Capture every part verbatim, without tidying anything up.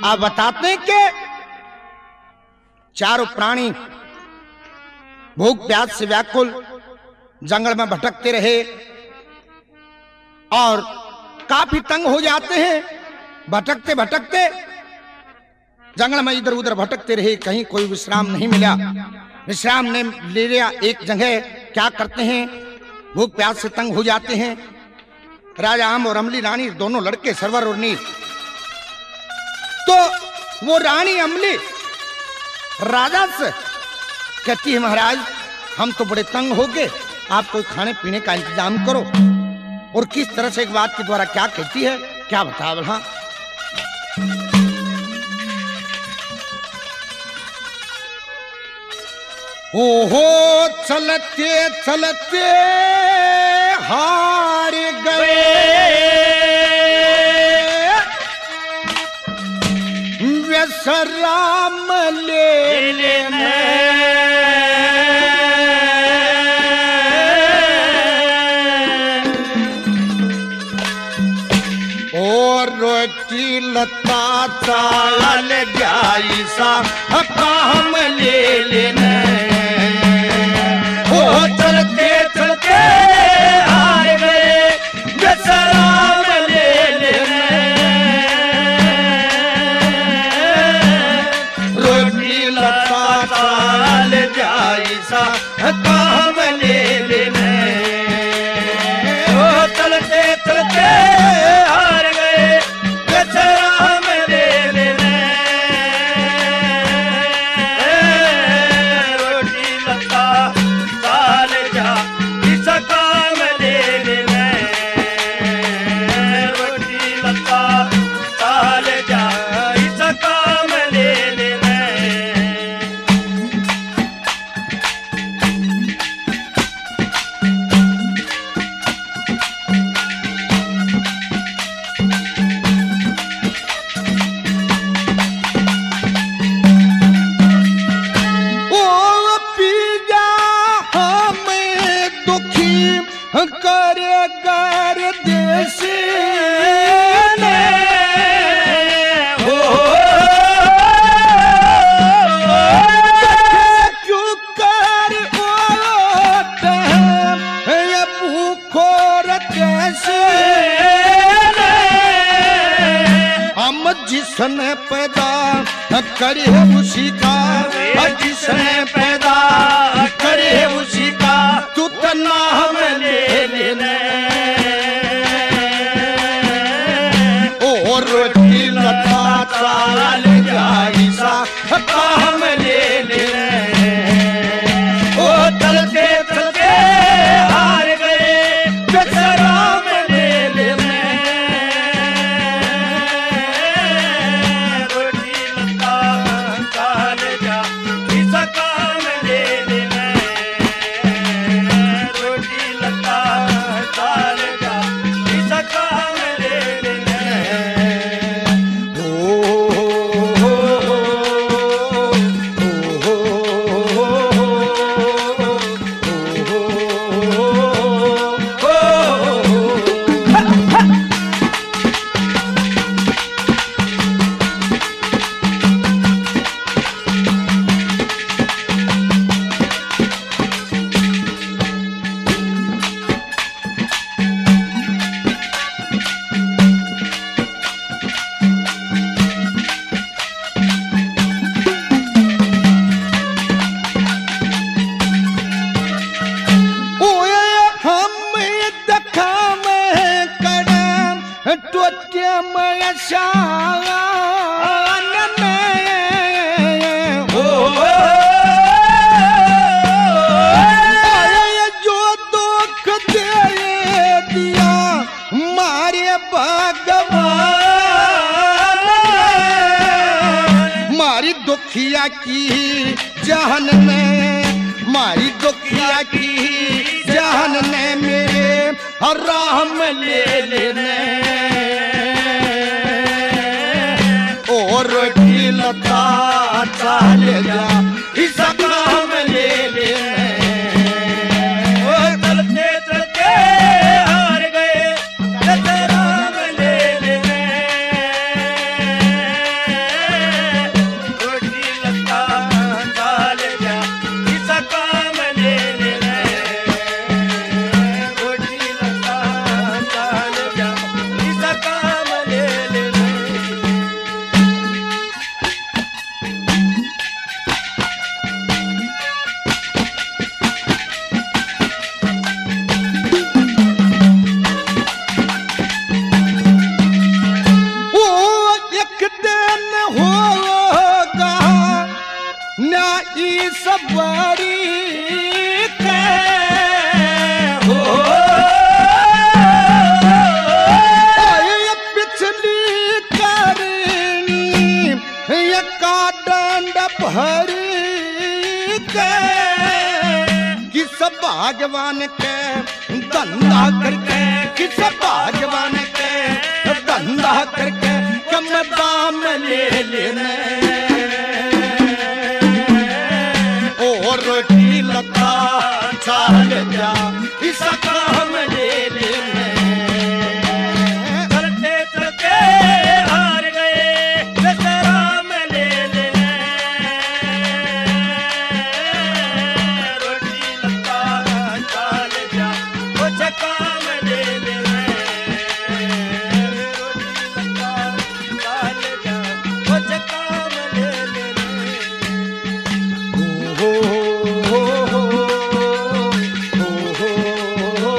आप बताते हैं कि चारों प्राणी भूख प्यास से व्याकुल जंगल में भटकते रहे और काफी तंग हो जाते हैं। भटकते भटकते जंगल में इधर उधर भटकते रहे, कहीं कोई विश्राम नहीं मिला। विश्राम ने ले लिया एक जगह। क्या करते हैं, भूख प्यास से तंग हो जाते हैं। राजा आम और अमली रानी दोनों लड़के सरवर और नील। तो वो रानी अमली राजा से कहती है, महाराज हम तो बड़े तंग हो गए, आप कोई खाने पीने का इंतजाम करो। और किस तरह से एक बात के द्वारा क्या कहती है, क्या बता बोला। ओहो चलते चलते हार गए व्यसराम ले लेने। और रोटी लता चाल जाई सा काम ले लेने। चलते चलते हार गए व्यसराम ले लेने। रोटी लता चाल जाई सा काम ले लेने। ओ चलते चलते हार गए व्यसराम ले लेने। रोटी लता जिसने पैदा करे उसी का, जिसने पैदा करे उसी का तू तो नाम ले लेने। और रोटी लता चाल जाई सा काम ले लेने। ओ चलते चलते हार गए व्यसराम ले लेने। दुखिया की जहन ने, मारी दुखिया की जहन ने मेरे हराम ले लेने। और रोटी लता चाल जा इस काम ले लेने। ओ चलते चलते हार गए व्यसराम ले लेने। सबरी के हो ये पिछली करनी ये का डंड भरी के किस भागवान के धंधा करके किस भागवान के धंधा करके कम दाम ले लेने और रोटी लता चाल जा इस काम ले लेने चलते चलते हार गए राम ले लेने रोटी लता चाल जा कुछ काम ले लेने रोटी लता चाल जा कुछ काम ले लेने हो हो हो हो हो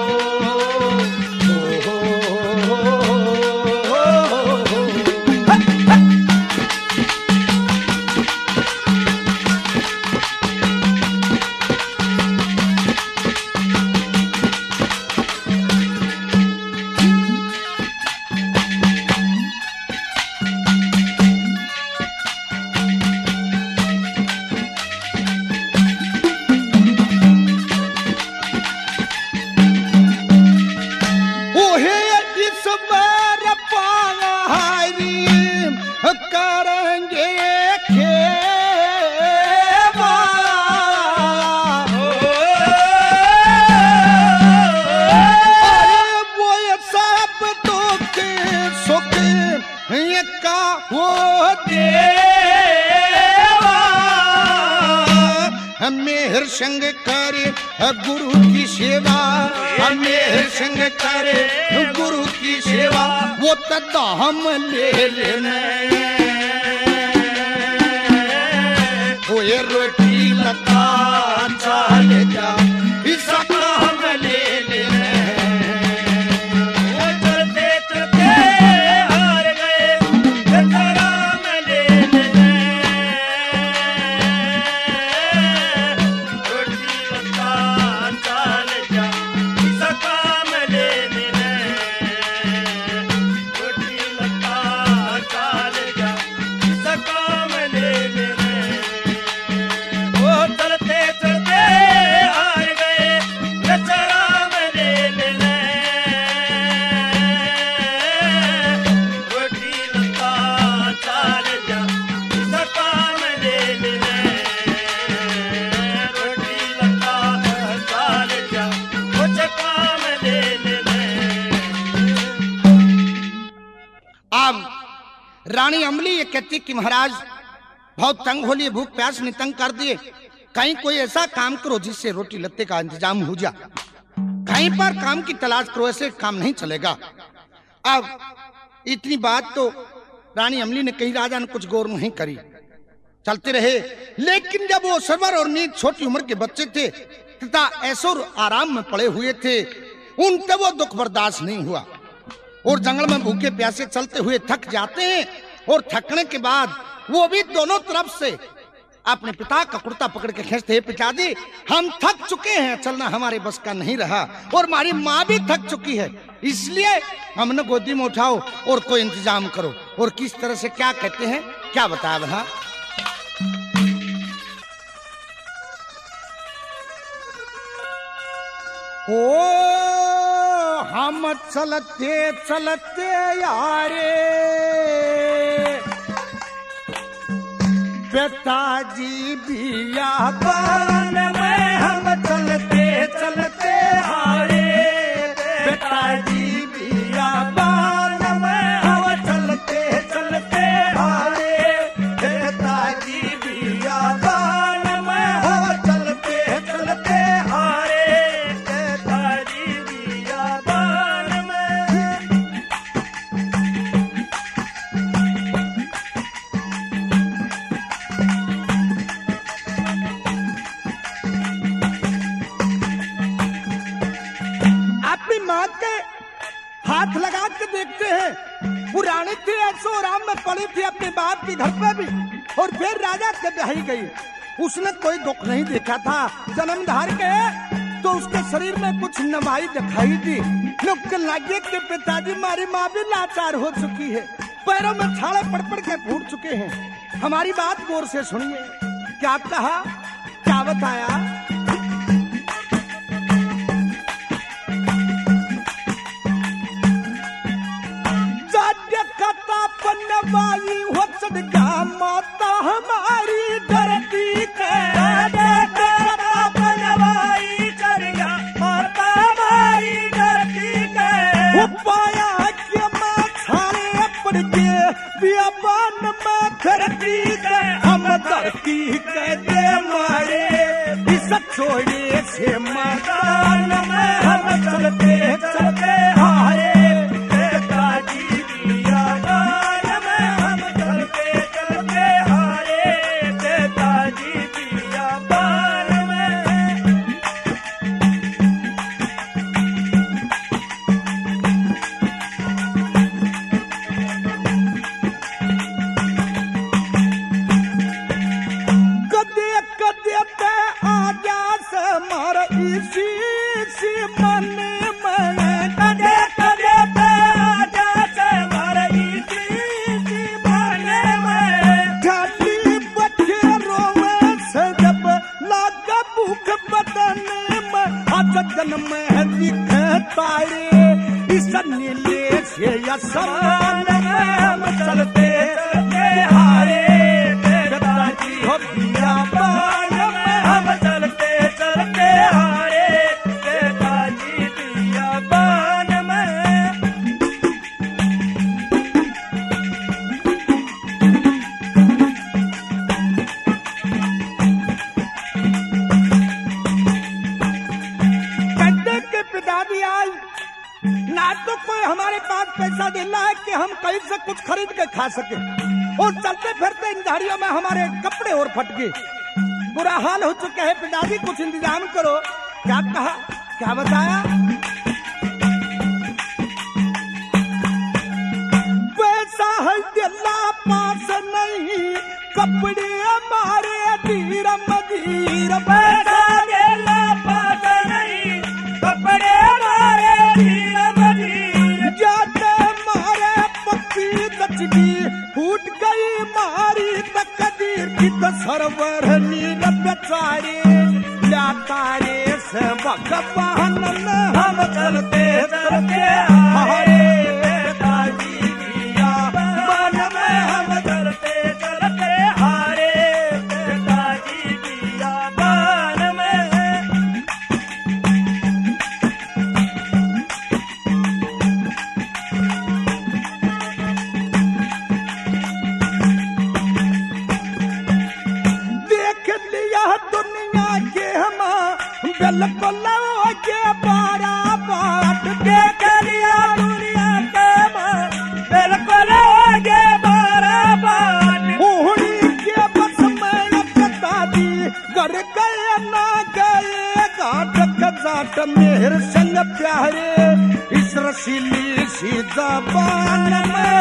करेंगे खेवा वो ये सब दुख सुख ये का वो देवा मेहर संग करे गुरु की सेवा मेहर संग करे गुरु की सेवा वो तदाम ले लेने वो ये रोटी लता चाल जा इस काम ले लेने चलते चलते हार गए राम ले लेने रोटी लता चाल जा इस काम ले लेने रोटी लता चाल जा इस काम ले लेने वो चलते चलते हार गए राम ले लेने रोटी लता चाल जा इस काम ले लेने रोटी लता चाल जा कुछ काम ले लेने अब रानी अमली ये कहती कि महाराज बहुत तंग हो लिए, भूख प्यास ने तंग कर दिए, कहीं कोई ऐसा काम करो जिससे रोटी लत्ते का इंतजाम हो जा, कहीं पर काम की तलाश करो, ऐसे काम नहीं चलेगा। अब इतनी बात तो रानी अमली ने कही, राजा ने कुछ गौर नहीं करी, चलते रहे। लेकिन जब वो सरवर और नीत छोटी उम्र के बच्चे थे तथा ऐसो आराम में पड़े हुए थे, उनसे वो दुख बर्दाश्त नहीं हुआ और जंगल में भूखे प्यासे चलते हुए थक जाते हैं और थकने के बाद वो भी दोनों तरफ से अपने पिता का कुर्ता पकड़ के खींचते, पिताजी हम थक चुके हैं, चलना हमारे बस का नहीं रहा और हमारी माँ भी थक चुकी है, इसलिए हमने गोदी में उठाओ और कोई इंतजाम करो। और किस तरह से क्या कहते हैं, क्या बताया वहां। ओ हम चलते चलते यारे पिताजी बियाबान में हम चलते चलते हारे, पिताजी बियाबान में हम चलते चलते हारे, पिताजी बियाबान में हम चलते चलते हारे, पिताजी बियाबान में। माँ के हाथ लगा के देखते हैं, पुरानी थी ऐसो आराम में पड़ी थी अपने बाप के घर पे भी, और फिर राजा के ब्याही गई। उसने कोई दुख नहीं देखा था। जन्म धार के तो उसके शरीर में कुछ नवाई दिखाई दी। नुक्कड़ लगे कि पिताजी मारी माँ भी लाचार हो चुकी है, पैरों में छाले पड़ पड़ के फूट चुके हैं। हमारी बात गौर से सुनिए। क्या कहा, क्या बताया? बनवाई हो सदका माता हमारी धरती के, बनवाई चढ़िया माता हमारी धरती के। वो पाया कि माँ छाले पड़ के बियाबान में धरती के, हम धरती के दे मारे इस छोड़े से मैदान में हम चलते चलते हारे। समान में हम चलते चलते हारे, पिताजी हो बियाबान में हम चलते चलते हारे, पिताजी बियाबान में। कहते के पिताजी आज ना तो कोई हमारे पास पैसा देना है कि हम कहीं से कुछ खरीद के खा सके, और चलते फिरते इन झाड़ियों में हमारे कपड़े और फट गए, बुरा हाल हो चुका है। पिताजी कुछ इंतजाम करो। क्या कहा, क्या बताया? पैसा है दिला पास नहीं, कपड़े हमारे धीर मधीर। पैसा दिला पास नहीं, कपड़े हमारे फूट गई मारी तकदीर की तो सरवर नील बेचारे लातारे से भगवान हम चलते चलते हारे, पिताजी बियाबान में हम चलते चलते हारे, पिताजी बियाबान में। बिल्कुल के बारा बाट देख लिया दुनिया के मां, बिल्कुल के बारा बाट उड़ी के बस में पिताजी घर गए ना गए घाट घाट मेहर संग प्यारे इस रसीली सी ज़बान में